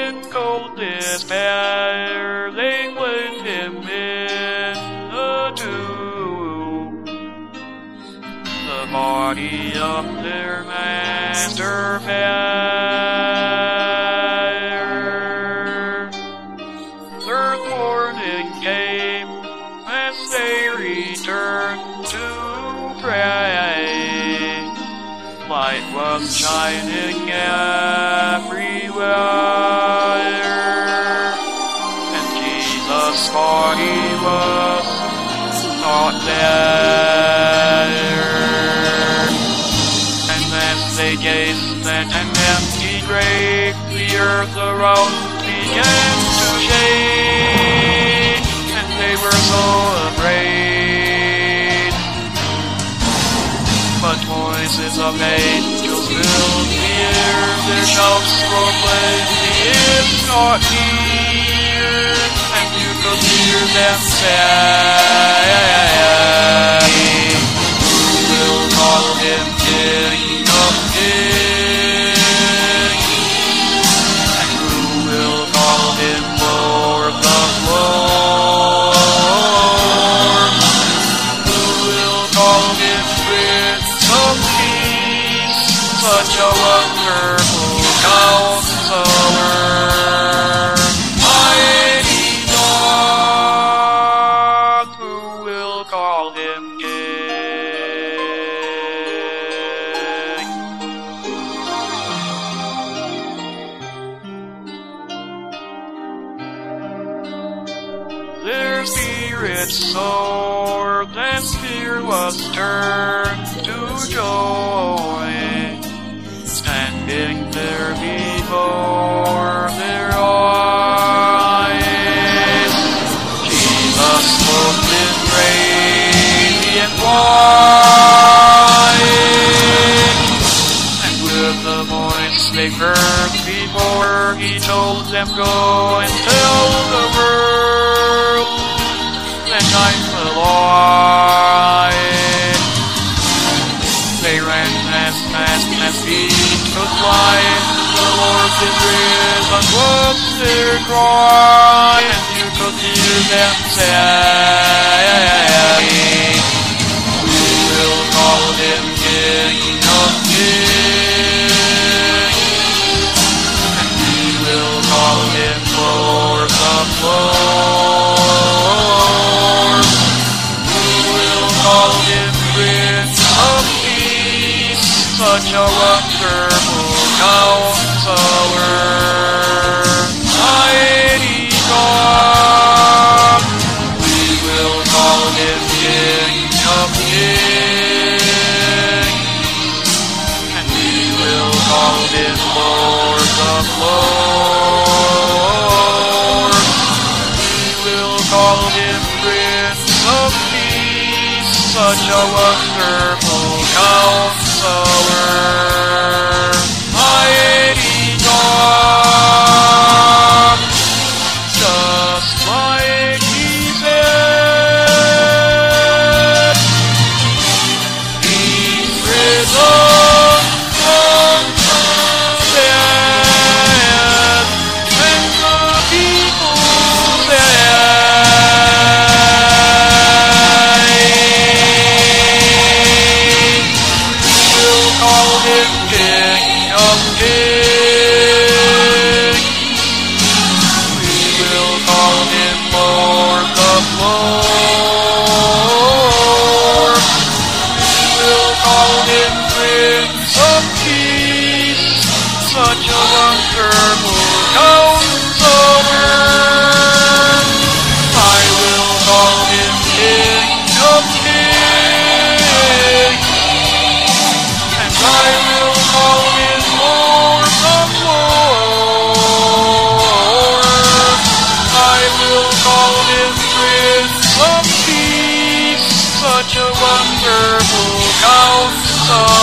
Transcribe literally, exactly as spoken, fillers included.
in cold despair, they laid him in the tomb. The body of their master fair. Third morning came as they returned to pray. Light was shining everywhere, and Jesus' body was not there. And as they gazed at an empty grave, the earth around began to shake, and they were so afraid. But voices of angels filled the air, their shouts proclaimed he is not here, and you could hear them say, who will call him King of Kings, and who will call him Lord of Lords, who will call him Prince of Peace, such a wonderful counselor, mighty God, who will call him King. Their spirits soared, and fear was turned to joy. Standing there before their eyes, Jesus looked in radiant white, and with the voice they heard before, he told them, go and tell the world that I'm alive. They ran fast, fast, as feet could fly. The Lord is risen was their cry, and you could hear them say, we will call him King of Kings, and we will call him Lord of Lords, we will call him Prince of Peace, such a wonderful counselor, mighty God. We will call him King of Kings, and we will call him Lord of Lords, we will call him Prince of Peace, such a wonderful counselor, mighty God, just like he said. He's risen from the dead, and the people call him King of Kings. We will call him Lord of Lords. We will call him Prince of Peace, such a wonderful counselor. I will call him King of Kings, and I will call him Lord of Lords. I will call him Prince of Peace, such a wonderful counselor.